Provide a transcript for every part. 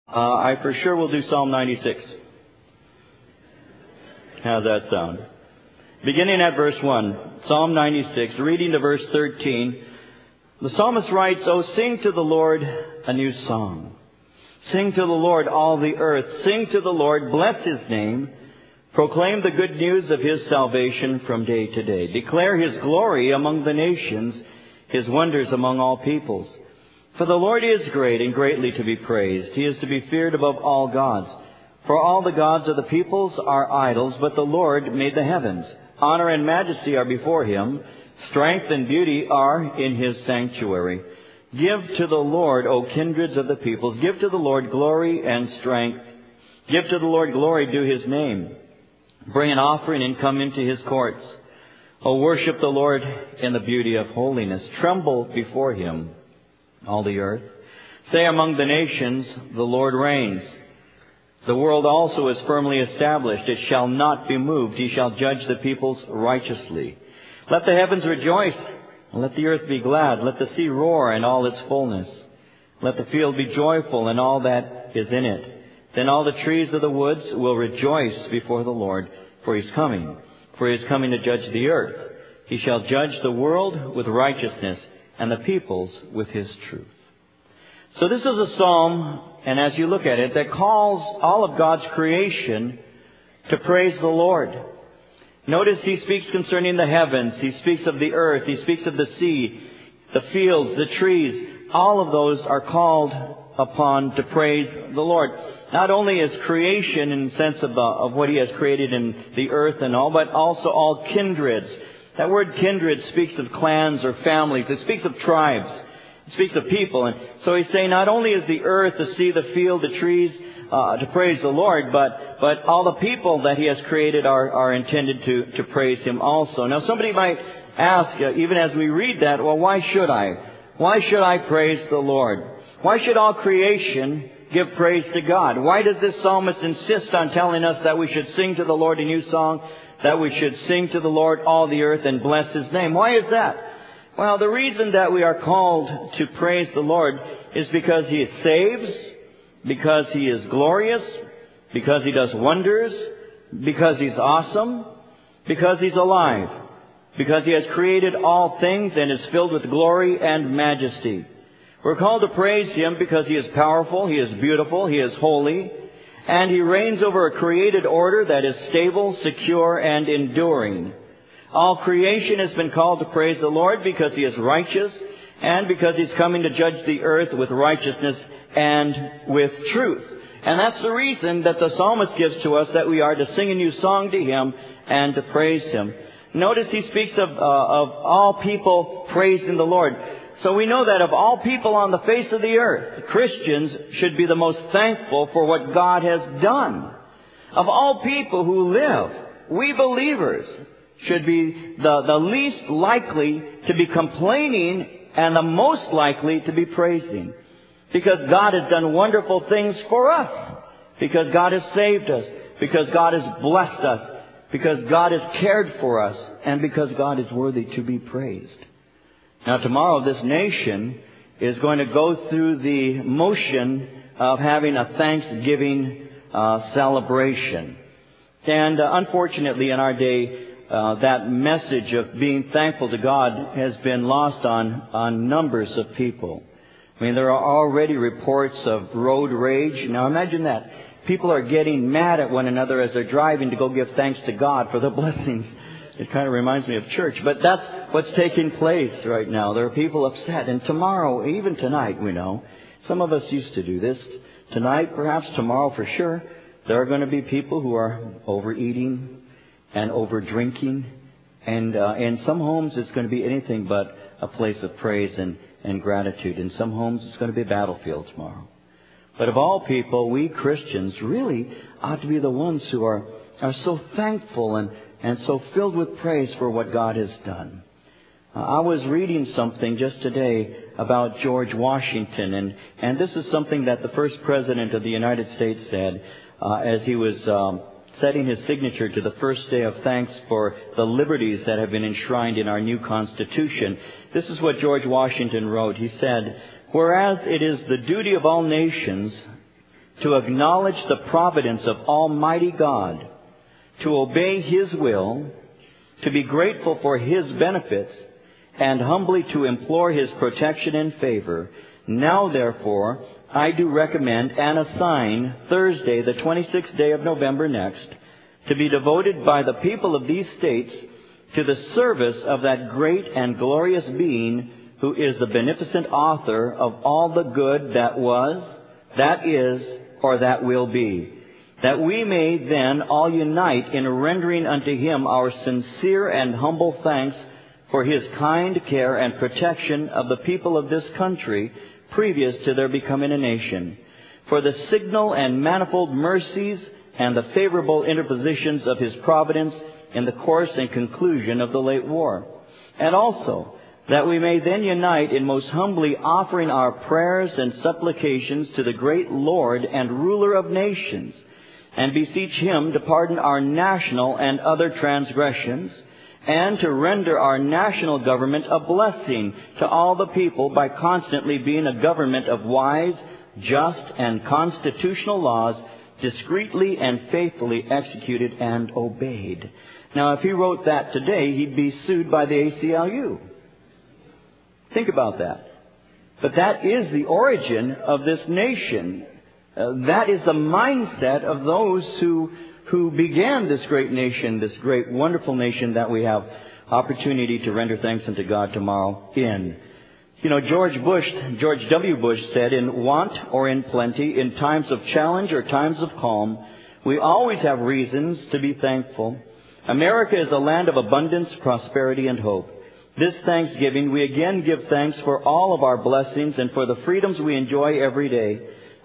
I for sure will do Psalm 96. How's that sound? Beginning at verse 1, Psalm 96, reading to verse 13, the psalmist writes, "Oh, sing to the Lord a new song. Sing to the Lord, all the earth. Sing to the Lord, bless His name. Proclaim the good news of His salvation from day to day. Declare His glory among the nations, His wonders among all peoples. For the Lord is great and greatly to be praised. He is to be feared above all gods. For all the gods of the peoples are idols, but the Lord made the heavens. Honor and majesty are before Him. Strength and beauty are in His sanctuary. Give to the Lord, O kindreds of the peoples. Give to the Lord glory and strength. Give to the Lord glory due His name. Bring an offering and come into His courts. O worship the Lord in the beauty of holiness. Tremble before Him, all the earth. Say among the nations, the Lord reigns. The world also is firmly established. It shall not be moved. He shall judge the peoples righteously. Let the heavens rejoice, and let the earth be glad. Let the sea roar and all its fullness. Let the field be joyful and all that is in it. Then all the trees of the woods will rejoice before the Lord, for He is coming. For He is coming to judge the earth. He shall judge the world with righteousness, and the peoples with His truth." So this is a psalm, and as you look at it, that calls all of God's creation to praise the Lord. Notice he speaks concerning the heavens. He speaks of the earth. He speaks of the sea, the fields, the trees. All of those are called upon to praise the Lord. Not only as creation in the sense of what He has created in the earth and all, but also all kindreds. That word kindred speaks of clans or families. It speaks of tribes. It speaks of people. And so he's saying not only is the earth, the sea, the field, the trees to praise the Lord, but all the people that He has created are intended to praise Him also. Now somebody might ask, even as we read that, well, why should I? Why should I praise the Lord? Why should all creation give praise to God? Why does this psalmist insist on telling us that we should sing to the Lord a new song, that we should sing to the Lord all the earth and bless His name? Why is that? Well, the reason that we are called to praise the Lord is because He saves, because He is glorious, because He does wonders, because He's awesome, because He's alive, because He has created all things and is filled with glory and majesty. We're called to praise Him because He is powerful, He is beautiful, He is holy, and He reigns over a created order that is stable, secure, and enduring. All creation has been called to praise the Lord because He is righteous and because He's coming to judge the earth with righteousness and with truth. And that's the reason that the psalmist gives to us that we are to sing a new song to Him and to praise Him. Notice he speaks of all people praising the Lord. So we know that of all people on the face of the earth, Christians should be the most thankful for what God has done. Of all people who live, we believers should be the least likely to be complaining and the most likely to be praising. Because God has done wonderful things for us. Because God has saved us. Because God has blessed us. Because God has cared for us. And because God is worthy to be praised. Now tomorrow this nation is going to go through the motion of having a Thanksgiving celebration. And unfortunately in our day, that message of being thankful to God has been lost on numbers of people. I mean, there are already reports of road rage. Now imagine that. People are getting mad at one another as they're driving to go give thanks to God for the blessings. It kind of reminds me of church. But that's what's taking place right now. There are people upset. And tomorrow, even tonight, we know, some of us used to do this. Tonight, perhaps tomorrow for sure, there are going to be people who are overeating and over drinking. And in some homes, it's going to be anything but a place of praise and gratitude. In some homes, it's going to be a battlefield tomorrow. But of all people, we Christians really ought to be the ones who are so thankful and so filled with praise for what God has done. I was reading something just today about George Washington, and this is something that the first president of the United States said as he was setting his signature to the first day of thanks for the liberties that have been enshrined in our new Constitution. This is what George Washington wrote. He said, "Whereas it is the duty of all nations to acknowledge the providence of Almighty God, to obey His will, to be grateful for His benefits, and humbly to implore His protection and favor. Now, therefore, I do recommend and assign Thursday, the 26th day of November next, to be devoted by the people of these states to the service of that great and glorious being who is the beneficent author of all the good that was, that is, or that will be, that we may then all unite in rendering unto Him our sincere and humble thanks for His kind care and protection of the people of this country previous to their becoming a nation, for the signal and manifold mercies and the favorable interpositions of His providence in the course and conclusion of the late war. And also, that we may then unite in most humbly offering our prayers and supplications to the great Lord and ruler of nations, and beseech Him to pardon our national and other transgressions, and to render our national government a blessing to all the people by constantly being a government of wise, just, and constitutional laws, discreetly and faithfully executed and obeyed. Now, if he wrote that today, he'd be sued by the ACLU. Think about that. But that is the origin of this nation. That is the mindset of those who began this great nation, this great, wonderful nation that we have opportunity to render thanks unto God tomorrow in. You know, George W. Bush said, in want or in plenty, in times of challenge or times of calm, we always have reasons to be thankful. America is a land of abundance, prosperity, and hope. This Thanksgiving, we again give thanks for all of our blessings and for the freedoms we enjoy every day.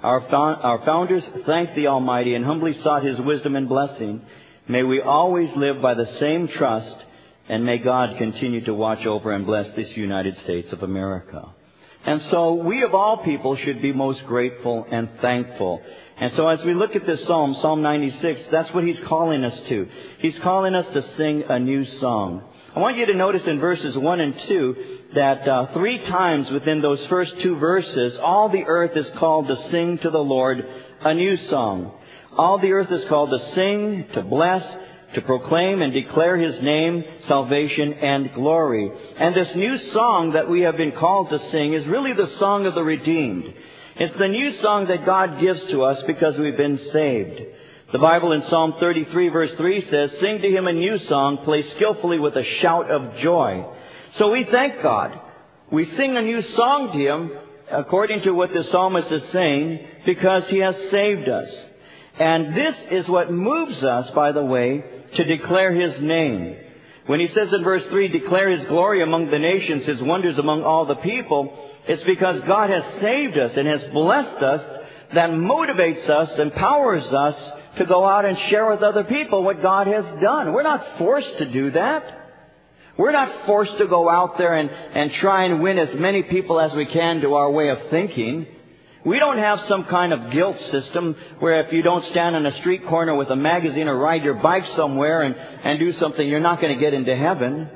Our founders thanked the Almighty and humbly sought His wisdom and blessing. May we always live by the same trust, and may God continue to watch over and bless this United States of America. And so we of all people should be most grateful and thankful. And so as we look at this psalm, Psalm 96, that's what he's calling us to. He's calling us to sing a new song. I want you to notice in verses 1 and 2 that 3 times within those first 2 verses, all the earth is called to sing to the Lord a new song. All the earth is called to sing, to bless, to proclaim and declare His name, salvation, and glory. And this new song that we have been called to sing is really the song of the redeemed. It's the new song that God gives to us because we've been saved. The Bible in Psalm 33 verse 3 says, "Sing to Him a new song, play skillfully with a shout of joy." So we thank God. We sing a new song to Him, according to what the psalmist is saying, because He has saved us. And this is what moves us, by the way, to declare His name. When he says in verse 3, declare His glory among the nations, His wonders among all the people, it's because God has saved us and has blessed us that motivates us, empowers us to go out and share with other people what God has done. We're not forced to do that. We're not forced to go out there and try and win as many people as we can to our way of thinking. We don't have some kind of guilt system where if you don't stand on a street corner with a magazine or ride your bike somewhere and do something, you're not going to get into heaven.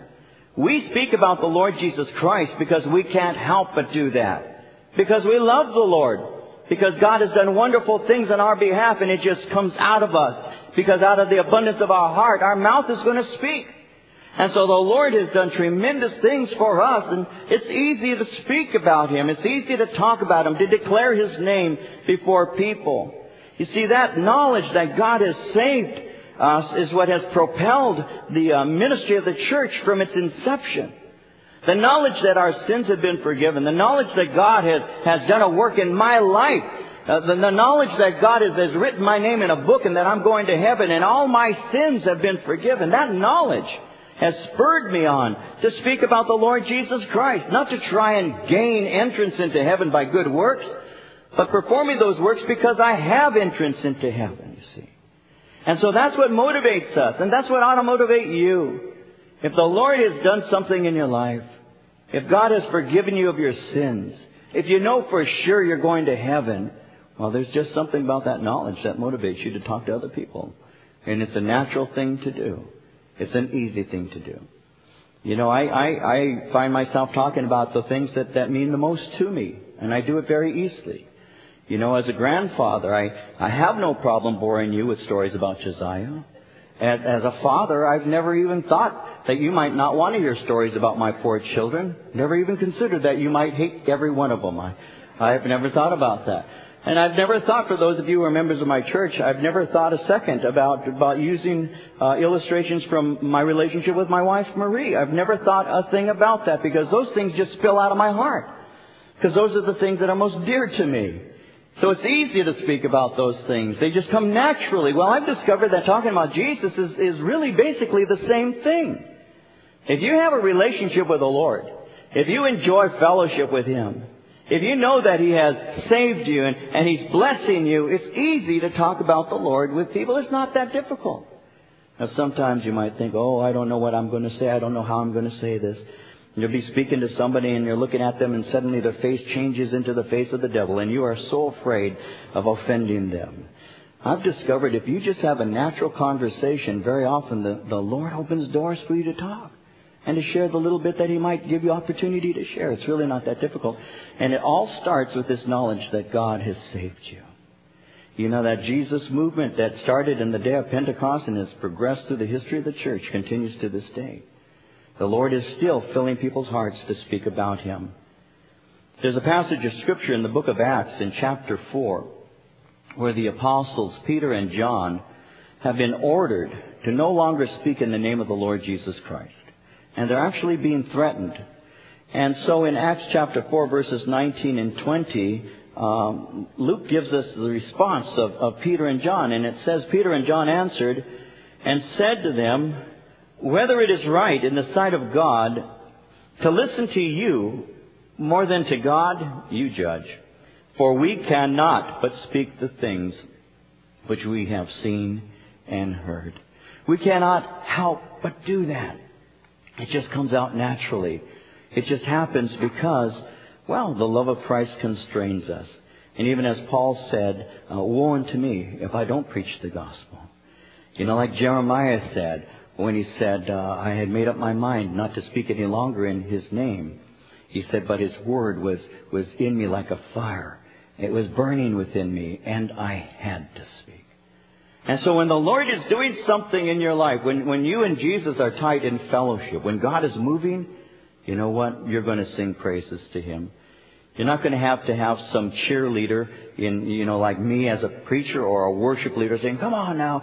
We speak about the Lord Jesus Christ because we can't help but do that. Because we love the Lord. Because God has done wonderful things on our behalf, and it just comes out of us. Because out of the abundance of our heart, our mouth is going to speak. And so the Lord has done tremendous things for us, and it's easy to speak about Him. It's easy to talk about Him, to declare His name before people. You see, that knowledge that God has saved us is what has propelled the ministry of the church from its inception. The knowledge that our sins have been forgiven, the knowledge that God has done a work in my life, the knowledge that God has written my name in a book and that I'm going to heaven and all my sins have been forgiven, that knowledge has spurred me on to speak about the Lord Jesus Christ, not to try and gain entrance into heaven by good works, but performing those works because I have entrance into heaven, you see. And so that's what motivates us, and that's what ought to motivate you. If the Lord has done something in your life, if God has forgiven you of your sins, if you know for sure you're going to heaven, well, there's just something about that knowledge that motivates you to talk to other people. And it's a natural thing to do. It's an easy thing to do. You know, I find myself talking about the things that mean the most to me, and I do it very easily. You know, as a grandfather, I have no problem boring you with stories about Josiah. As a father, I've never even thought that you might not want to hear stories about my poor children. Never even considered that you might hate every one of them. I've never thought about that. And I've never thought, for those of you who are members of my church, I've never thought a second about using illustrations from my relationship with my wife, Marie. I've never thought a thing about that, because those things just spill out of my heart. Because those are the things that are most dear to me. So it's easy to speak about those things. They just come naturally. Well, I've discovered that talking about Jesus is really basically the same thing. If you have a relationship with the Lord, if you enjoy fellowship with Him, if you know that He has saved you and He's blessing you, it's easy to talk about the Lord with people. It's not that difficult. Now, sometimes you might think, oh, I don't know what I'm going to say. I don't know how I'm going to say this. You'll be speaking to somebody and you're looking at them and suddenly their face changes into the face of the devil and you are so afraid of offending them. I've discovered if you just have a natural conversation, very often the Lord opens doors for you to talk and to share the little bit that He might give you opportunity to share. It's really not that difficult. And it all starts with this knowledge that God has saved you. You know, that Jesus movement that started in the day of Pentecost and has progressed through the history of the church continues to this day. The Lord is still filling people's hearts to speak about Him. There's a passage of Scripture in the book of Acts in chapter 4 where the apostles Peter and John have been ordered to no longer speak in the name of the Lord Jesus Christ. And they're actually being threatened. And so in Acts chapter 4 verses 19 and 20, Luke gives us the response of Peter and John. And it says, Peter and John answered and said to them, whether it is right in the sight of God to listen to you more than to God, you judge. For we cannot but speak the things which we have seen and heard. We cannot help but do that. It just comes out naturally. It just happens because, well, the love of Christ constrains us. And even as Paul said, woe unto me if I don't preach the gospel. You know, like Jeremiah said, when he said, I had made up my mind not to speak any longer in His name. He said, but His word was in me like a fire. It was burning within me, and I had to speak. And so when the Lord is doing something in your life, when you and Jesus are tight in fellowship, when God is moving, you know what? You're going to sing praises to Him. You're not going to have some cheerleader like me as a preacher or a worship leader saying, come on now,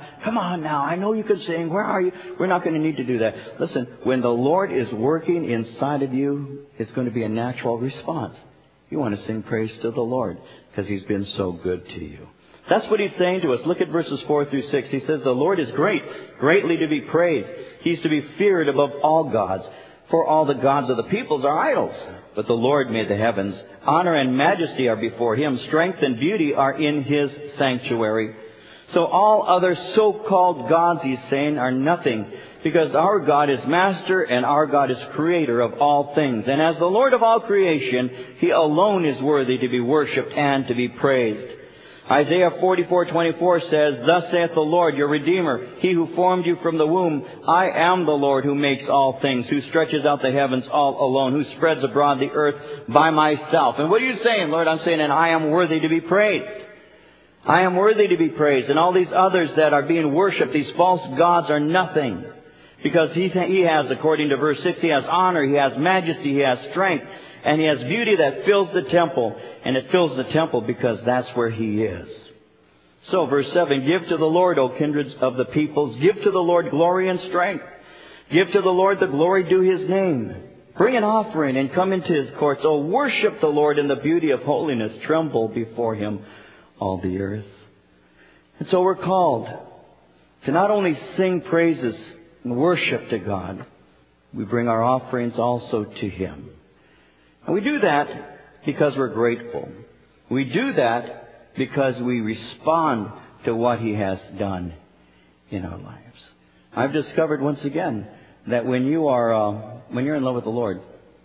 I know you can sing, where are you? We're not going to need to do that. Listen, when the Lord is working inside of you, it's going to be a natural response. You want to sing praise to the Lord because He's been so good to you. That's what He's saying to us. Look at verses 4 through 6. He says, the Lord is great, greatly to be praised. He's to be feared above all gods. For all the gods of the peoples are idols. But the Lord made the heavens. Honor and majesty are before Him. Strength and beauty are in His sanctuary. So all other so-called gods, He's saying, are nothing. Because our God is master and our God is creator of all things. And as the Lord of all creation, He alone is worthy to be worshipped and to be praised. Isaiah 44:24 says, thus saith the Lord, your Redeemer, He who formed you from the womb. I am the Lord who makes all things, who stretches out the heavens all alone, who spreads abroad the earth by myself. And what are you saying, Lord? I'm saying, and I am worthy to be praised. I am worthy to be praised. And all these others that are being worshipped, these false gods, are nothing. Because He has, according to verse 6, He has honor, He has majesty, He has strength. And He has beauty that fills the temple. And it fills the temple because that's where He is. So, verse 7, give to the Lord, O kindreds of the peoples. Give to the Lord glory and strength. Give to the Lord the glory due His name. Bring an offering and come into His courts. O worship the Lord in the beauty of holiness. Tremble before Him, all the earth. And so we're called to not only sing praises and worship to God, we bring our offerings also to Him. And we do that because we're grateful. We do that because we respond to what He has done in our lives. I've discovered once again that when you're in love with the Lord,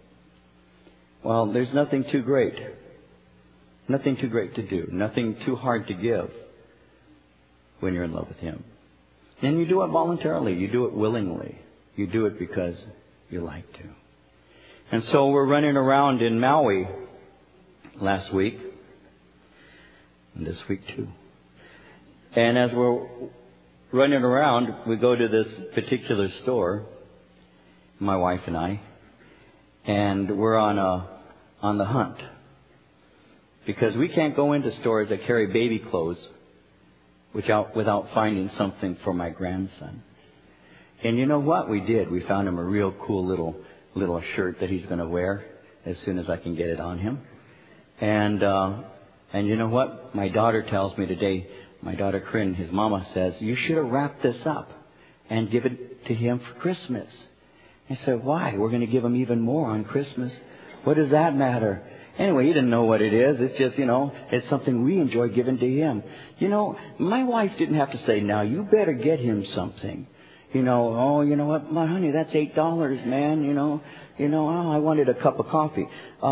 well, there's nothing too great. Nothing too great to do. Nothing too hard to give when you're in love with Him. And you do it voluntarily. You do it willingly. You do it because you like to. And so we're running around in Maui last week. And this week too. And as we're running around, we go to this particular store, my wife and I, and we're on the hunt. Because we can't go into stores that carry baby clothes without finding something for my grandson. And you know what? We did. We found him a real cool little shirt that he's going to wear as soon as I can get it on him. And you know what? My daughter tells me today, my daughter Corinne, his mama says, you should have wrapped this up and give it to him for Christmas. I said, why? We're going to give him even more on Christmas. What does that matter? Anyway, he didn't know what it is. It's just, it's something we enjoy giving to him. My wife didn't have to say, now you better get him something. Oh, you know what, my honey, that's $8, man. I wanted a cup of coffee.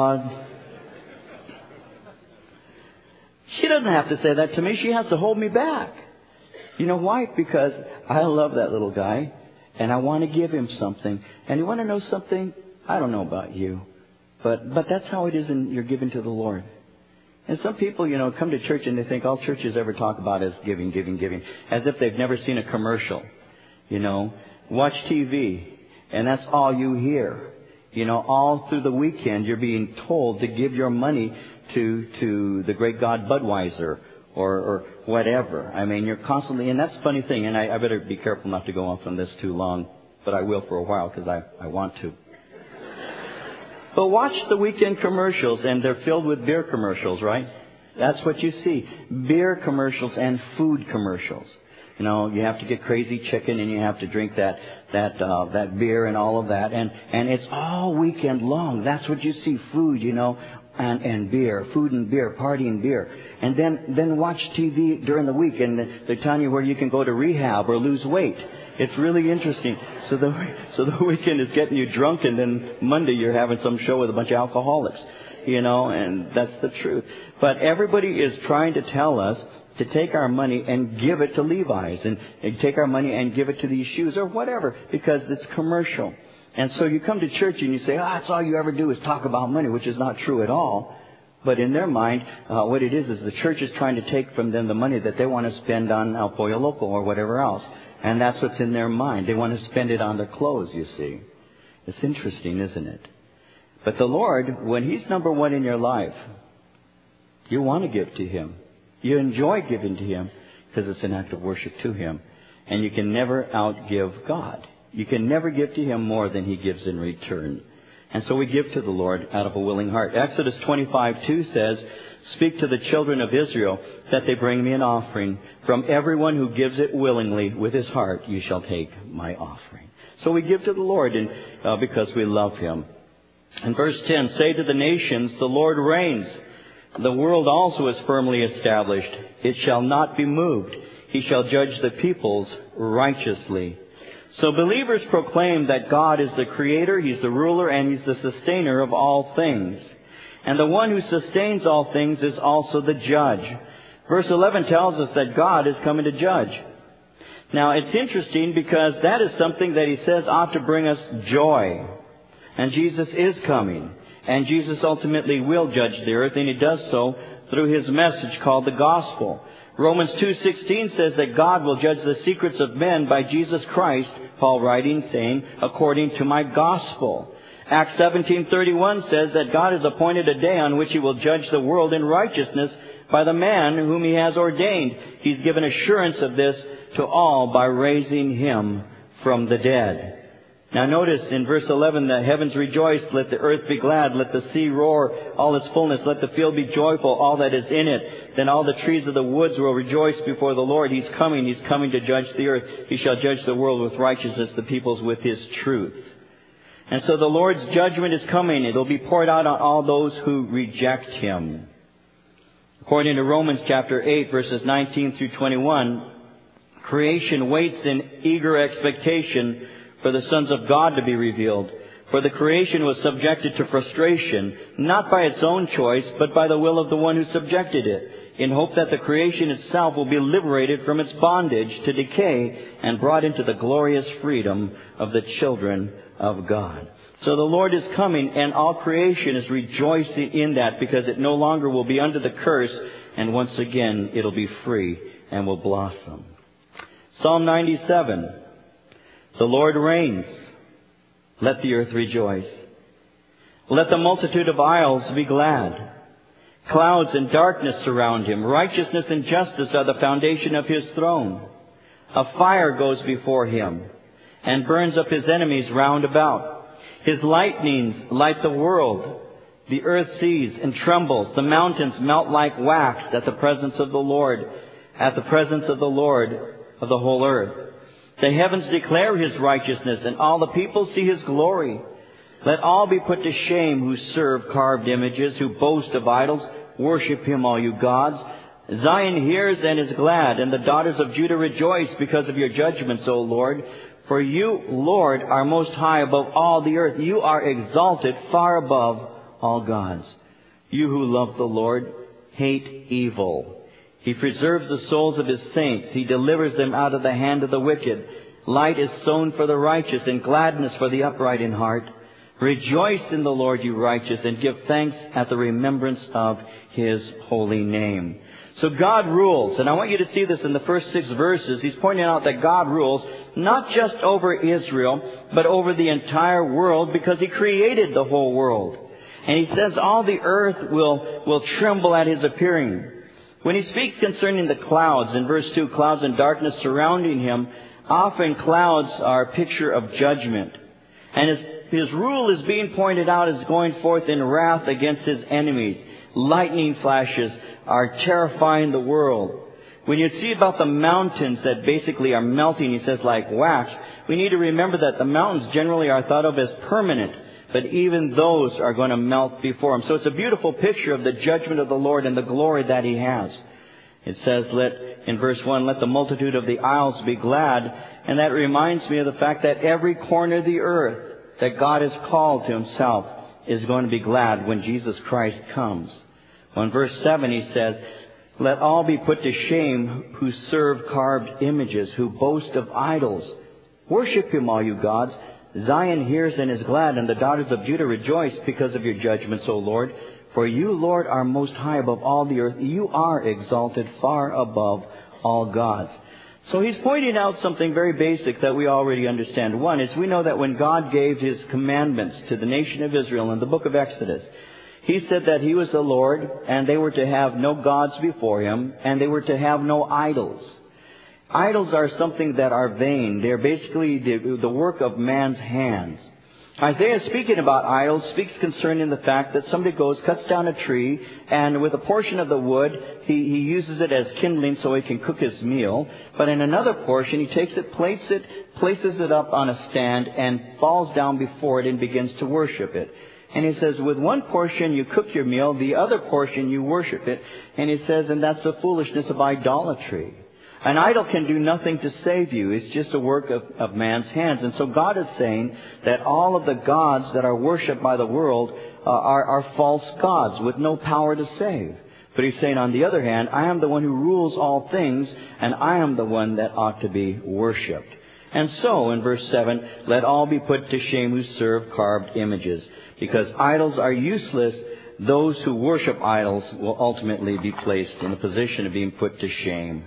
She doesn't have to say that to me. She has to hold me back. You know why? Because I love that little guy, and I want to give him something. And you want to know something? I don't know about you, but that's how it is in your giving to the Lord. And some people, come to church and they think all churches ever talk about is giving, as if they've never seen a commercial. Watch TV, and that's all you hear. All through the weekend, you're being told to give your money to the great God Budweiser or whatever. I mean, you're constantly, and that's a funny thing, and I better be careful not to go off on this too long, but I will for a while because I want to. But watch the weekend commercials, and they're filled with beer commercials, right? That's what you see. Beer commercials and food commercials. You have to get crazy chicken and you have to drink that beer and all of that. And it's all weekend long. That's what you see. Food, and beer. Food and beer. Party and beer. And then watch TV during the week and they're telling you where you can go to rehab or lose weight. It's really interesting. So the weekend is getting you drunk, and then Monday you're having some show with a bunch of alcoholics. And that's the truth. But everybody is trying to tell us to take our money and give it to Levi's, and take our money and give it to these shoes or whatever, because it's commercial. And so you come to church and you say, that's all you ever do is talk about money, which is not true at all. But in their mind, what it is the church is trying to take from them the money that they want to spend on El Pollo Loco or whatever else. And that's what's in their mind. They want to spend it on their clothes, you see. It's interesting, isn't it? But the Lord, when He's number one in your life, you want to give to Him. You enjoy giving to Him because it's an act of worship to Him. And you can never outgive God. You can never give to Him more than He gives in return. And so we give to the Lord out of a willing heart. Exodus 25:2 says, speak to the children of Israel that they bring me an offering. From everyone who gives it willingly with his heart, you shall take my offering. So we give to the Lord because we love Him. In verse 10, say to the nations, the Lord reigns. The world also is firmly established. It shall not be moved. He shall judge the peoples righteously. So believers proclaim that God is the creator, He's the ruler, and He's the sustainer of all things. And the one who sustains all things is also the judge. Verse 11 tells us that God is coming to judge. Now, it's interesting because that is something that He says ought to bring us joy. And Jesus is coming. And Jesus ultimately will judge the earth, and He does so through His message called the gospel. Romans 2:16 says that God will judge the secrets of men by Jesus Christ, Paul writing, saying, according to my gospel. Acts 17:31 says that God has appointed a day on which He will judge the world in righteousness by the man whom He has ordained. He's given assurance of this to all by raising Him from the dead. Now notice in verse 11, the heavens rejoice, let the earth be glad, let the sea roar, all its fullness, let the field be joyful, all that is in it. Then all the trees of the woods will rejoice before the Lord. He's coming to judge the earth. He shall judge the world with righteousness, the peoples with His truth. And so the Lord's judgment is coming. It will be poured out on all those who reject Him. According to Romans chapter 8, verses 19 through 21, creation waits in eager expectation for the sons of God to be revealed. For the creation was subjected to frustration, not by its own choice, but by the will of the one who subjected it, in hope that the creation itself will be liberated from its bondage to decay and brought into the glorious freedom of the children of God. So the Lord is coming, and all creation is rejoicing in that, because it no longer will be under the curse, and once again it'll be free and will blossom. Psalm 97. The Lord reigns. Let the earth rejoice. Let the multitude of isles be glad. Clouds and darkness surround him. Righteousness and justice are the foundation of his throne. A fire goes before him and burns up his enemies round about. His lightnings light the world. The earth sees and trembles. The mountains melt like wax at the presence of the Lord, at the presence of the Lord of the whole earth. The heavens declare his righteousness, and all the people see his glory. Let all be put to shame who serve carved images, who boast of idols. Worship him, all you gods. Zion hears and is glad, and the daughters of Judah rejoice because of your judgments, O Lord. For you, Lord, are most high above all the earth. You are exalted far above all gods. You who love the Lord hate evil. He preserves the souls of his saints. He delivers them out of the hand of the wicked. Light is sown for the righteous, and gladness for the upright in heart. Rejoice in the Lord, you righteous, and give thanks at the remembrance of his holy name. So God rules, and I want you to see this in the first 6 verses. He's pointing out that God rules not just over Israel, but over the entire world, because he created the whole world. And he says all the earth will tremble at his appearing. When he speaks concerning the clouds, in verse 2, clouds and darkness surrounding him, often clouds are a picture of judgment. And his rule is being pointed out as going forth in wrath against his enemies. Lightning flashes are terrifying the world. When you see about the mountains that basically are melting, he says, like wax, we need to remember that the mountains generally are thought of as permanent, but even those are going to melt before him. So it's a beautiful picture of the judgment of the Lord and the glory that he has. It says, in verse 1, let the multitude of the isles be glad. And that reminds me of the fact that every corner of the earth that God has called to himself is going to be glad when Jesus Christ comes. Well, in verse 7 he says, let all be put to shame who serve carved images, who boast of idols. Worship him, all you gods. Zion hears and is glad, and the daughters of Judah rejoice because of your judgments, O Lord. For you, Lord, are most high above all the earth. You are exalted far above all gods. So he's pointing out something very basic that we already understand. One is we know that when God gave his commandments to the nation of Israel in the book of Exodus, he said that he was the Lord, and they were to have no gods before him, and they were to have no idols. Idols are something that are vain. They're basically the work of man's hands. Isaiah, speaking about idols, speaks concerning the fact that somebody goes, cuts down a tree, and with a portion of the wood, he uses it as kindling so he can cook his meal. But in another portion, he takes it, places it up on a stand, and falls down before it and begins to worship it. And he says, with one portion you cook your meal, the other portion you worship it. And he says, and that's the foolishness of idolatry. An idol can do nothing to save you. It's just a work of man's hands. And so God is saying that all of the gods that are worshipped by the world are false gods with no power to save. But he's saying, on the other hand, I am the one who rules all things, and I am the one that ought to be worshipped. And so, in verse 7, let all be put to shame who serve carved images. Because idols are useless, those who worship idols will ultimately be placed in a position of being put to shame.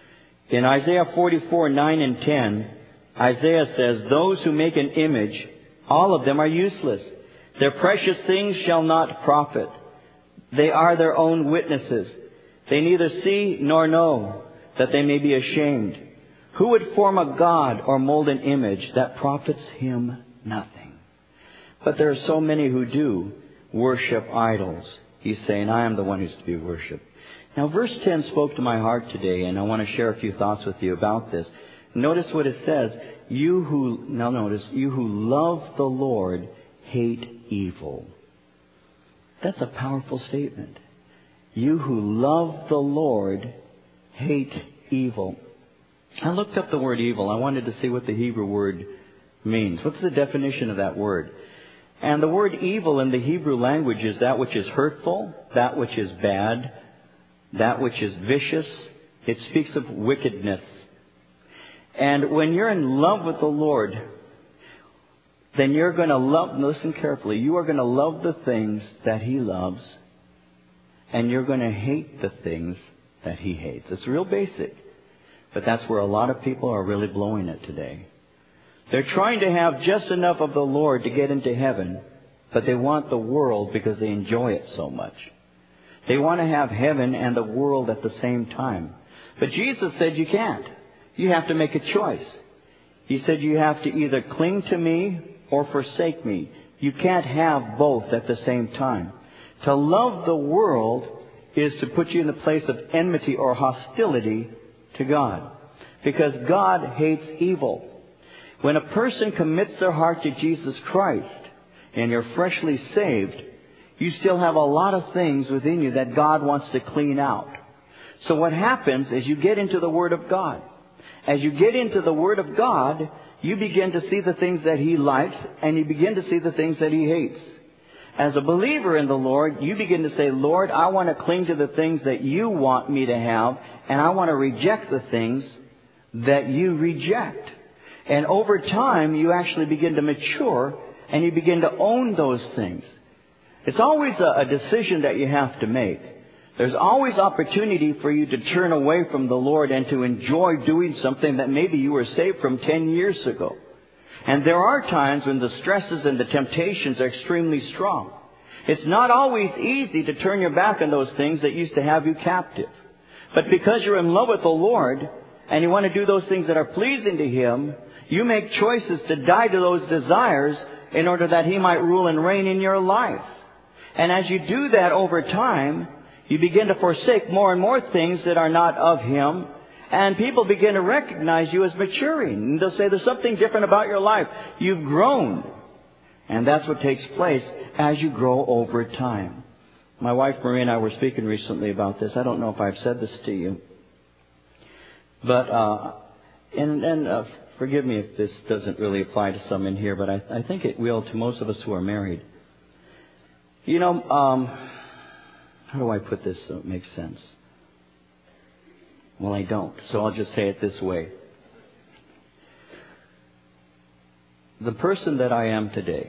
In Isaiah 44, 9 and 10, Isaiah says, those who make an image, all of them are useless. Their precious things shall not profit. They are their own witnesses. They neither see nor know, that they may be ashamed. Who would form a god or mold an image that profits him nothing? But there are so many who do worship idols. He's saying, I am the one who's to be worshipped. Now, verse 10 spoke to my heart today, and I want to share a few thoughts with you about this. Notice what it says. You who love the Lord hate evil. That's a powerful statement. You who love the Lord hate evil. I looked up the word evil. I wanted to see what the Hebrew word means. What's the definition of that word? And the word evil in the Hebrew language is that which is hurtful, that which is bad, that which is vicious. It speaks of wickedness. And when you're in love with the Lord, then you're going to love, listen carefully, you are going to love the things that He loves. and you're going to hate the things that He hates. It's real basic. But that's where a lot of people are really blowing it today. They're trying to have just enough of the Lord to get into heaven, but they want the world because they enjoy it so much. They want to have heaven and the world at the same time. But Jesus said you can't. You have to make a choice. He said you have to either cling to me or forsake me. You can't have both at the same time. To love the world is to put you in the place of enmity or hostility to God. Because God hates evil. When a person commits their heart to Jesus Christ and you're freshly saved, you still have a lot of things within you that God wants to clean out. So what happens is you get into the Word of God. As you get into the Word of God, you begin to see the things that He likes and you begin to see the things that He hates. As a believer in the Lord, you begin to say, Lord, I want to cling to the things that you want me to have, and I want to reject the things that you reject. And over time, you actually begin to mature and you begin to own those things. It's always a decision that you have to make. There's always opportunity for you to turn away from the Lord and to enjoy doing something that maybe you were saved from 10 years ago. And there are times when the stresses and the temptations are extremely strong. It's not always easy to turn your back on those things that used to have you captive. But because you're in love with the Lord and you want to do those things that are pleasing to Him, you make choices to die to those desires in order that He might rule and reign in your life. And as you do that over time, you begin to forsake more and more things that are not of Him. And people begin to recognize you as maturing. And they'll say, there's something different about your life. You've grown. And that's what takes place as you grow over time. My wife Marie and I were speaking recently about this. I don't know if I've said this to you. But, forgive me if this doesn't really apply to some in here, but I think it will to most of us who are married. You know, how do I put this so it makes sense? Well, I don't, so I'll just say it this way. The person that I am today,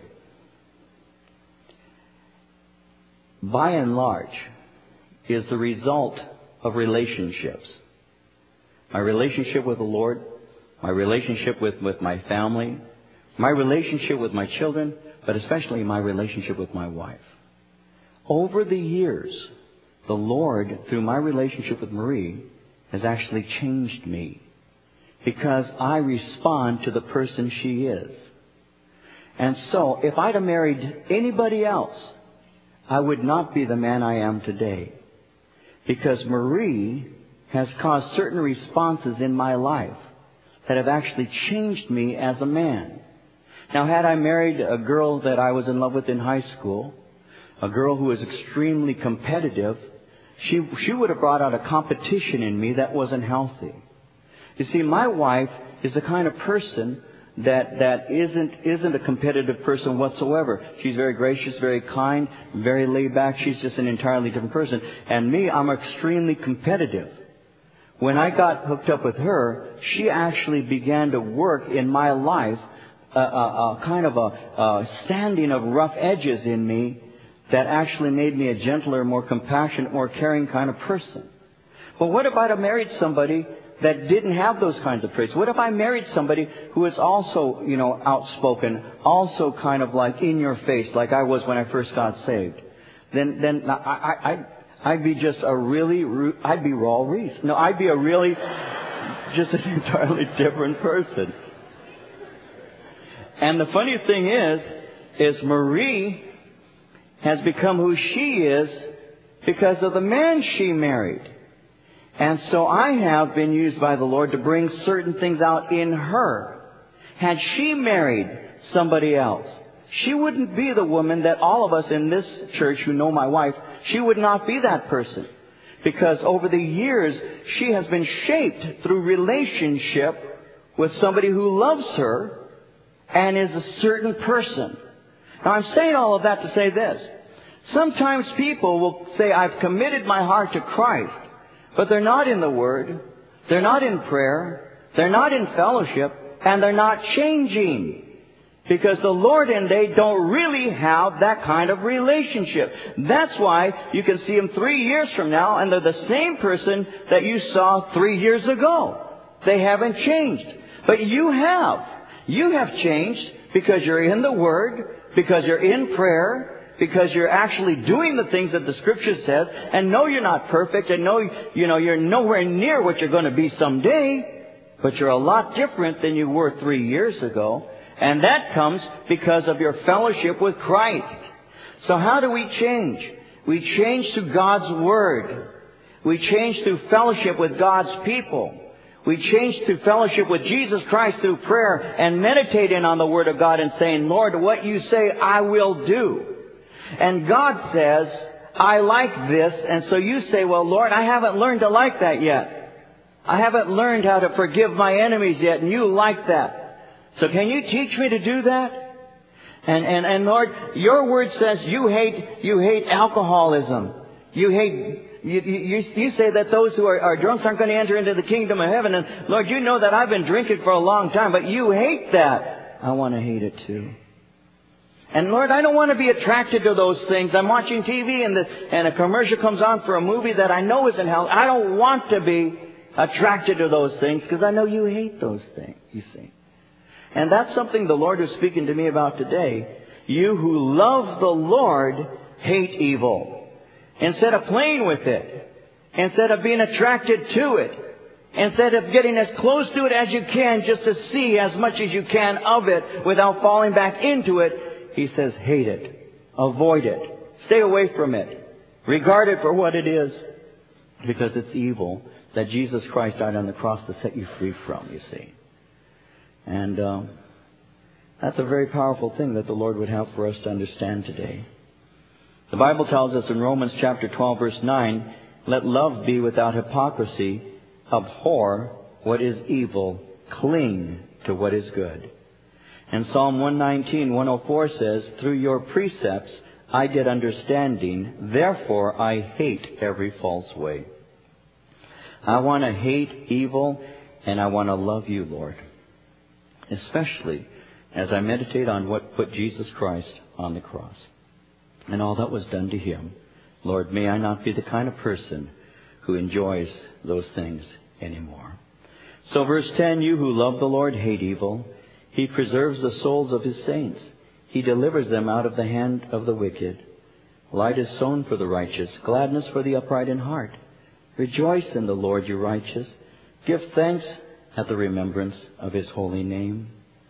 by and large, is the result of relationships. My relationship with the Lord, my relationship with my family, my relationship with my children, but especially my relationship with my wife. Over the years, the Lord, through my relationship with Marie, has actually changed me because I respond to the person she is. And so, if I'd have married anybody else, I would not be the man I am today. Because Marie has caused certain responses in my life that have actually changed me as a man. Now, had I married a girl that I was in love with in high school, a girl who was extremely competitive, she would have brought out a competition in me that wasn't healthy. You see, my wife is the kind of person that isn't a competitive person whatsoever. She's very gracious, very kind, very laid back. She's just an entirely different person. And me, I'm extremely competitive. When I got hooked up with her, she actually began to work in my life kind of a standing of rough edges in me that actually made me a gentler, more compassionate, more caring kind of person. But what if I'd have married somebody that didn't have those kinds of traits? What if I married somebody who is also, outspoken, also kind of like in your face, like I was when I first got saved? Then I'd be just I'd be Raul Reese. No, I'd be just an entirely different person. And the funny thing is Marie has become who she is because of the man she married. And so I have been used by the Lord to bring certain things out in her. Had she married somebody else, she wouldn't be the woman that all of us in this church who know my wife, she would not be that person. Because over the years, she has been shaped through relationship with somebody who loves her and is a certain person. Now, I'm saying all of that to say this. Sometimes people will say, I've committed my heart to Christ, but they're not in the Word, they're not in prayer, they're not in fellowship, and they're not changing. Because the Lord and they don't really have that kind of relationship. That's why you can see them 3 years from now and they're the same person that you saw 3 years ago. They haven't changed. But you have. You have changed because you're in the Word, because you're in prayer, because you're actually doing the things that the Scripture says, and know you're not perfect, and know, you're nowhere near what you're going to be someday, but you're a lot different than you were 3 years ago. And that comes because of your fellowship with Christ. So how do we change? We change through God's Word. We change through fellowship with God's people. We change through fellowship with Jesus Christ through prayer and meditating on the Word of God and saying, Lord, what you say, I will do. And God says, I like this. And so you say, well, Lord, I haven't learned to like that yet. I haven't learned how to forgive my enemies yet, and you like that. So can you teach me to do that? And Lord, your word says you hate alcoholism. You say that those who are drunks aren't going to enter into the kingdom of heaven. And Lord, you know that I've been drinking for a long time, but you hate that. I want to hate it too. And Lord, I don't want to be attracted to those things. I'm watching TV and a commercial comes on for a movie that I know isn't healthy. I don't want to be attracted to those things because I know you hate those things, you see. And that's something the Lord is speaking to me about today. You who love the Lord hate evil. Instead of playing with it, instead of being attracted to it, instead of getting as close to it as you can just to see as much as you can of it without falling back into it, He says hate it, avoid it, stay away from it, regard it for what it is, because it's evil that Jesus Christ died on the cross to set you free from, you see. And that's a very powerful thing that the Lord would have for us to understand today. The Bible tells us in Romans chapter 12, verse 9, let love be without hypocrisy, abhor what is evil, cling to what is good. And Psalm 119, 104 says, through your precepts I get understanding, therefore I hate every false way. I want to hate evil, and I want to love you, Lord. Especially as I meditate on what put Jesus Christ on the cross and all that was done to Him. Lord, may I not be the kind of person who enjoys those things anymore. So verse 10, you who love the Lord hate evil. He preserves the souls of His saints. He delivers them out of the hand of the wicked. Light is sown for the righteous, gladness for the upright in heart. Rejoice in the Lord, you righteous. Give thanks at the remembrance of His holy name.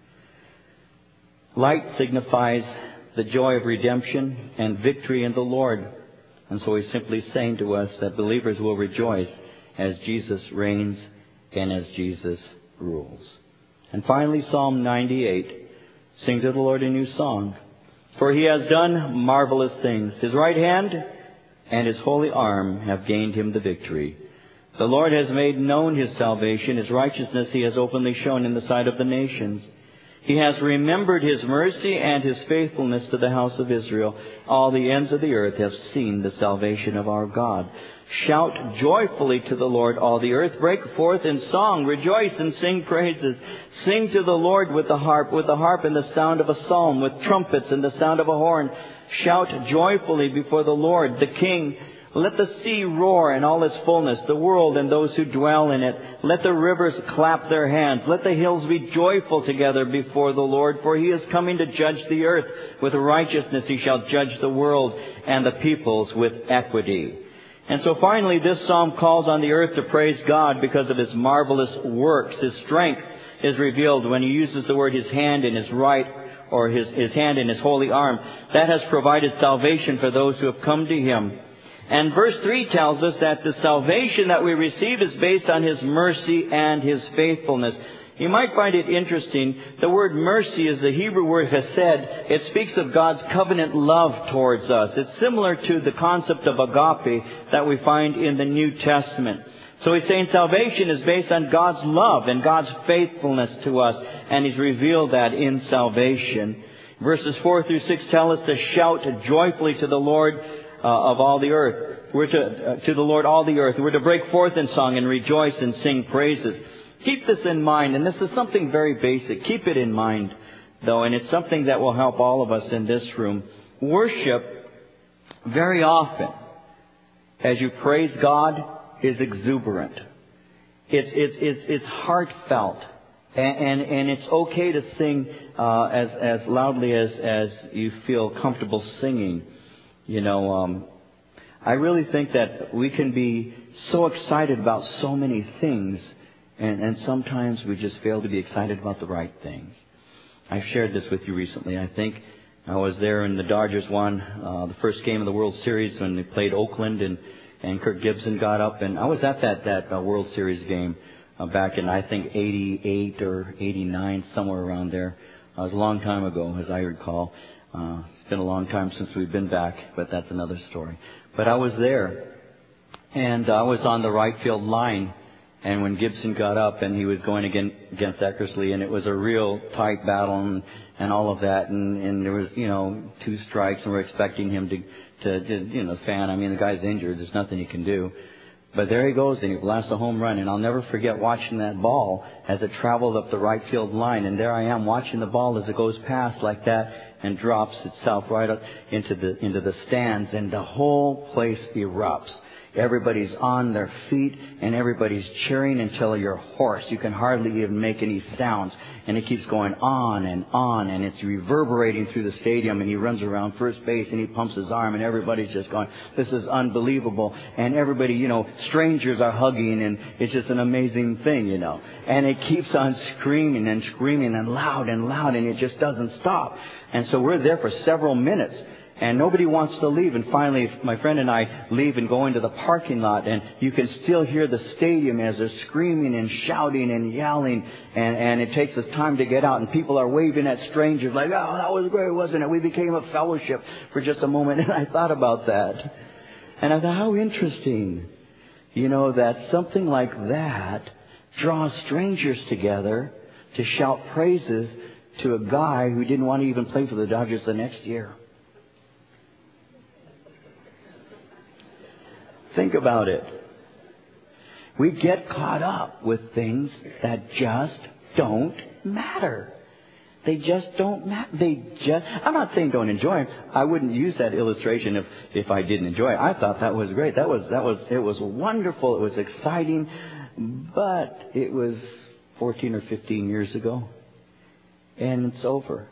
Light signifies the joy of redemption and victory in the Lord. And so He's simply saying to us that believers will rejoice as Jesus reigns and as Jesus rules. And finally, Psalm 98. Sing to the Lord a new song. For He has done marvelous things. His right hand and His holy arm have gained Him the victory. The Lord has made known His salvation. His righteousness He has openly shown in the sight of the nations. He has remembered His mercy and His faithfulness to the house of Israel. All the ends of the earth have seen the salvation of our God. Shout joyfully to the Lord, all the earth. Break forth in song. Rejoice and sing praises. Sing to the Lord with the harp and the sound of a psalm, with trumpets and the sound of a horn. Shout joyfully before the Lord, the King. Let the sea roar and all its fullness, the world and those who dwell in it. Let the rivers clap their hands. Let the hills be joyful together before the Lord, for He is coming to judge the earth. With righteousness He shall judge the world and the peoples with equity. And so finally, this psalm calls on the earth to praise God because of His marvelous works. His strength is revealed when He uses the word His hand in His right, or His hand in His holy arm. That has provided salvation for those who have come to Him. And verse 3 tells us that the salvation that we receive is based on His mercy and His faithfulness. You might find it interesting. The word mercy is the Hebrew word hesed. It speaks of God's covenant love towards us. It's similar to the concept of agape that we find in the New Testament. So He's saying salvation is based on God's love and God's faithfulness to us. And He's revealed that in salvation. Verses 4 through 6 tell us to shout joyfully to the Lord of all the earth. We're to the Lord all the earth. We're to break forth in song and rejoice and sing praises. Keep this in mind, and this is something very basic. Keep it in mind though, and it's something that will help all of us in this room. Worship, very often, as you praise God, is exuberant. It's heartfelt. And it's okay to sing as loudly as you feel comfortable singing. I really think that we can be so excited about so many things, and sometimes we just fail to be excited about the right things. I've shared this with you recently. I think I was there when the Dodgers won the first game of the World Series when they played Oakland, and Kirk Gibson got up, and I was at that World Series game back in, I think, 88 or 89, somewhere around there. It was a long time ago, as I recall. It's been a long time since we've been back, but that's another story. But I was there, and I was on the right field line, and when Gibson got up and he was going against Eckersley, and it was a real tight battle and all of that, and there was, 2 strikes, and we're expecting him to fan. I mean, the guy's injured. There's nothing he can do. But there he goes, and he blasts a home run. And I'll never forget watching that ball as it traveled up the right field line. And there I am watching the ball as it goes past like that and drops itself right up into the stands. And the whole place erupts. Everybody's on their feet and everybody's cheering until you're hoarse. You can hardly even make any sounds. And it keeps going on, and it's reverberating through the stadium. And he runs around first base and he pumps his arm, and everybody's just going, this is unbelievable. And everybody, strangers are hugging, and it's just an amazing thing, And it keeps on screaming and screaming and loud, and it just doesn't stop. And so we're there for several minutes. And nobody wants to leave. And finally, my friend and I leave and go into the parking lot. And you can still hear the stadium as they're screaming and shouting and yelling. And it takes us time to get out. And people are waving at strangers like, oh, that was great, wasn't it? We became a fellowship for just a moment. And I thought about that. And I thought, how interesting, that something like that draws strangers together to shout praises to a guy who didn't want to even play for the Dodgers the next year. Think about it. We get caught up with things that just don't matter. They just don't matter. I'm not saying don't enjoy them. I wouldn't use that illustration if I didn't enjoy it. I thought that was great. It was wonderful. It was exciting. But it was 14 or 15 years ago. And it's over.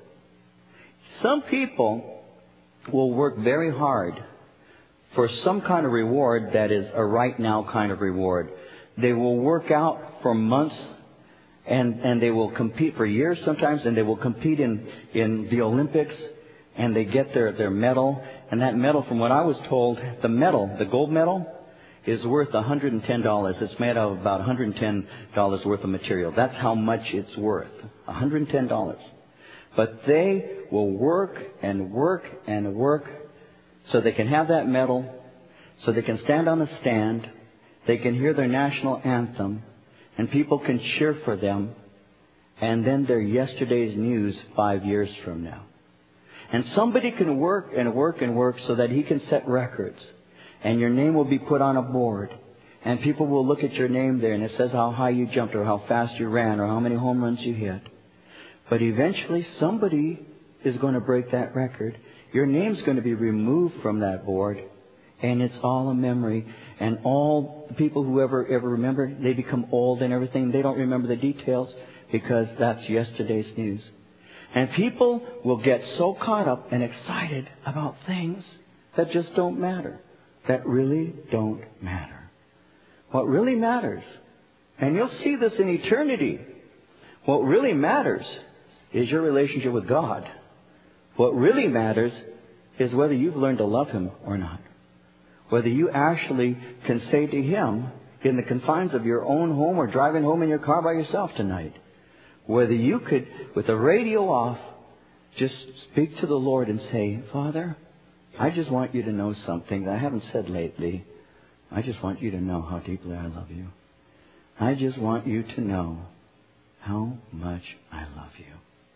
Some people will work very hard for some kind of reward that is a right now kind of reward. They will work out for months, and they will compete for years sometimes, and they will compete in the Olympics, and they get their medal. And that medal, from what I was told, the gold medal, is worth $110. It's made of about $110 worth of material. That's how much it's worth. $110. But they will work and work and work so they can have that medal, so they can stand on a stand, they can hear their national anthem, and people can cheer for them, and then they're yesterday's news 5 years from now. And somebody can work and work and work so that he can set records, and your name will be put on a board, and people will look at your name there, and it says how high you jumped, or how fast you ran, or how many home runs you hit. But eventually somebody is going to break that record. Your name's going to be removed from that board, and it's all a memory. And all the people who ever remember, they become old and everything. They don't remember the details because that's yesterday's news. And people will get so caught up and excited about things that just don't matter, that really don't matter. What really matters, and you'll see this in eternity, what really matters is your relationship with God. What really matters is whether you've learned to love Him or not. Whether you actually can say to Him in the confines of your own home or driving home in your car by yourself tonight. Whether you could, with the radio off, just speak to the Lord and say, Father, I just want you to know something that I haven't said lately. I just want you to know how deeply I love you. I just want you to know how much I love you.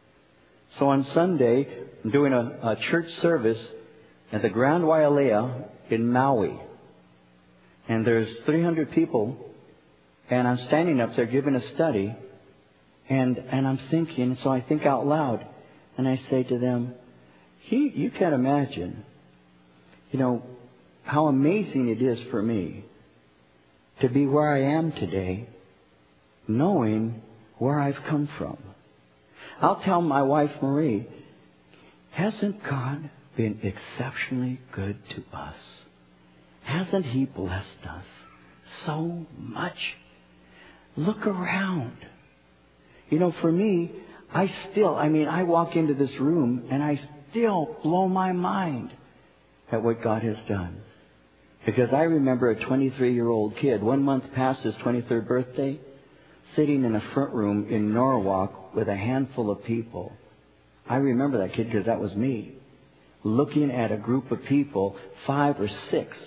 So on Sunday, I'm doing a church service at the Grand Wailea in Maui. And there's 300 people, and I'm standing up there giving a study, and I'm thinking, so I think out loud, And I say to them, you can't imagine, how amazing it is for me to be where I am today, knowing where I've come from. I'll tell my wife, Marie, hasn't God been exceptionally good to us? Hasn't He blessed us so much? Look around. For me, I walk into this room and I still blow my mind at what God has done. Because I remember a 23-year-old kid, 1 month past his 23rd birthday, sitting in a front room in Norwalk with a handful of people. I remember that kid because that was me. Looking at a group of people, 5 or 6,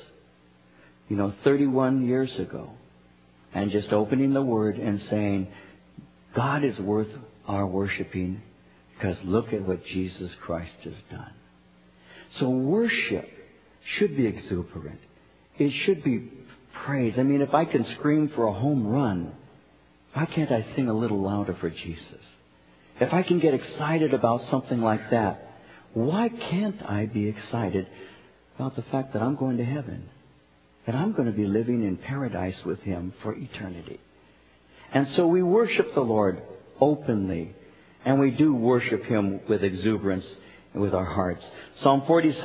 31 years ago. And just opening the Word and saying, God is worth our worshiping because look at what Jesus Christ has done. So worship should be exuberant. It should be praise. If I can scream for a home run, why can't I sing a little louder for Jesus? If I can get excited about something like that, why can't I be excited about the fact that I'm going to heaven? That I'm going to be living in paradise with Him for eternity. And so we worship the Lord openly. And we do worship Him with exuberance and with our hearts. Psalm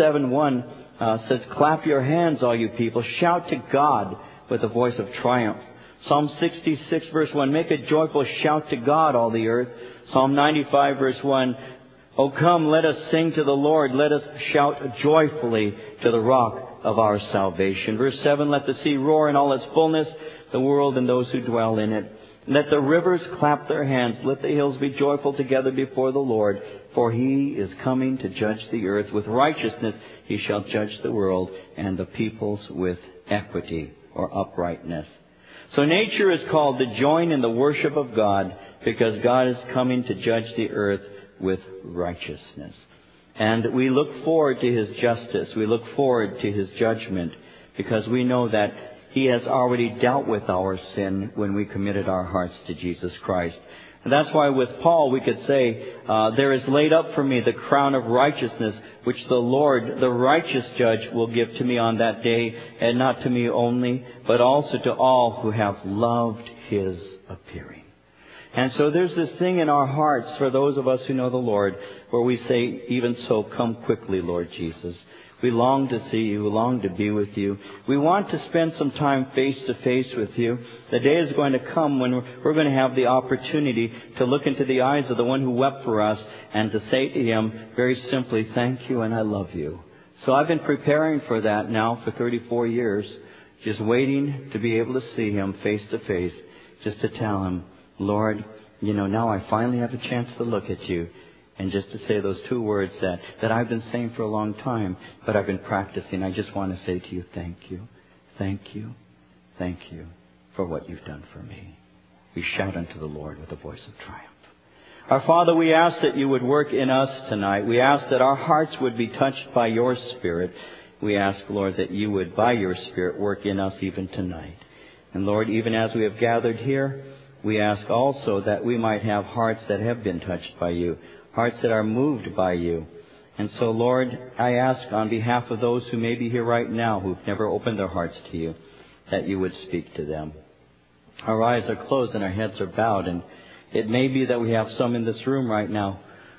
47:1 says, clap your hands, all you people. Shout to God with a voice of triumph. Psalm 66 verse 1, make a joyful shout to God, all the earth. Psalm 95 verse 1, oh come, let us sing to the Lord. Let us shout joyfully to the rock of our salvation. Verse 7, let the sea roar in all its fullness, the world and those who dwell in it. Let the rivers clap their hands. Let the hills be joyful together before the Lord. For He is coming to judge the earth. With righteousness He shall judge the world and the peoples with equity or uprightness. So nature is called to join in the worship of God because God is coming to judge the earth with righteousness. And we look forward to His justice. We look forward to His judgment because we know that He has already dealt with our sin when we committed our hearts to Jesus Christ. And that's why with Paul we could say, there is laid up for me the crown of righteousness, which the Lord, the righteous judge, will give to me on that day, and not to me only, but also to all who have loved His appearing. And so there's this thing in our hearts for those of us who know the Lord, where we say, even so, come quickly, Lord Jesus. We long to see You. We long to be with You. We want to spend some time face to face with You. The day is going to come when we're going to have the opportunity to look into the eyes of the one who wept for us and to say to Him very simply, thank You and I love You. So I've been preparing for that now for 34 years, just waiting to be able to see Him face to face, just to tell Him, Lord, now I finally have a chance to look at You. And just to say those 2 words that I've been saying for a long time, but I've been practicing. I just want to say to You, thank You, thank You, thank You for what You've done for me. We shout unto the Lord with a voice of triumph. Our Father, we ask that You would work in us tonight. We ask that our hearts would be touched by Your Spirit. We ask, Lord, that You would, by Your Spirit, work in us even tonight. And Lord, even as we have gathered here, we ask also that we might have hearts that have been touched by You, hearts that are moved by You. And so, Lord, I ask on behalf of those who may be here right now who've never opened their hearts to You, that You would speak to them. Our eyes are closed and our heads are bowed, and it may be that we have some in this room right now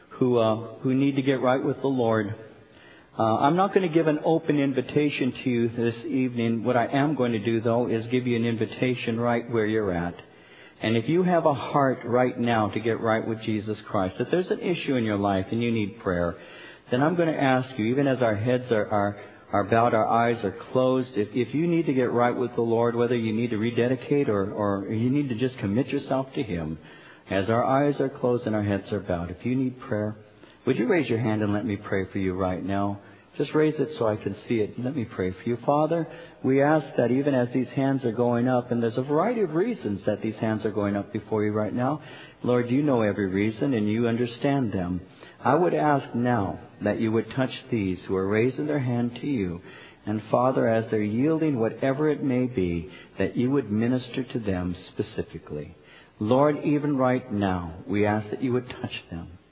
who need to get right with the Lord. I'm not going to give an open invitation to you this evening. What I am going to do, though, is give you an invitation right where you're at. And if you have a heart right now to get right with Jesus Christ, if there's an issue in your life and you need prayer, then I'm going to ask you, even as our heads are bowed, our eyes are closed, if you need to get right with the Lord, whether you need to rededicate or you need to just commit yourself to Him, as our eyes are closed and our heads are bowed, if you need prayer, would you raise your hand and let me pray for you right now? Just raise it so I can see it. Let me pray for you. Father, we ask that even as these hands are going up, and there's a variety of reasons that these hands are going up before You right now. Lord, You know every reason and You understand them. I would ask now that You would touch these who are raising their hand to You. And Father, as they're yielding whatever it may be, that You would minister to them specifically. Lord, even right now, we ask that You would touch them.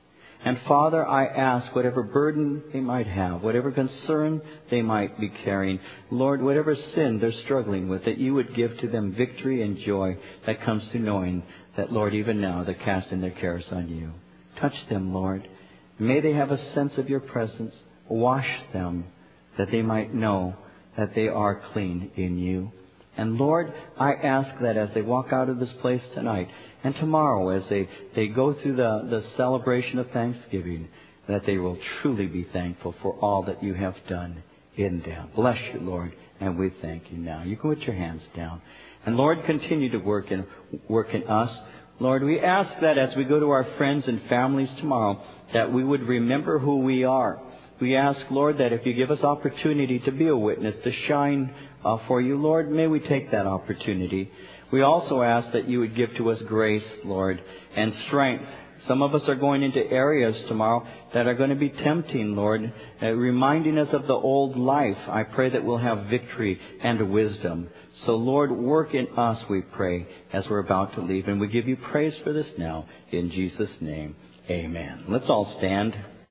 And Father, I ask whatever burden they might have, whatever concern they might be carrying, Lord, whatever sin they're struggling with, that you would give to them victory and joy that comes to knowing that, Lord, even now they're casting their cares on you. Touch them, Lord. May they have a sense of your presence. Wash them, that they might know that they are clean in you. And Lord, I ask that as they walk out of this place tonight and tomorrow as they go through the celebration of Thanksgiving, that they will truly be thankful for all that you have done in them. Bless you, Lord, and we thank you now. You can put your hands down. And Lord, continue to work in us. Lord, we ask that as we go to our friends and families tomorrow, that we would remember who we are. We ask, Lord, that if you give us opportunity to be a witness, to shine for you, Lord, may we take that opportunity. We also ask that you would give to us grace, Lord, and strength. Some of us are going into areas tomorrow that are going to be tempting, Lord, reminding us of the old life. I pray that we'll have victory and wisdom. So, Lord, work in us, we pray, as we're about to leave. And we give you praise for this now. In Jesus' name, amen. Let's all stand.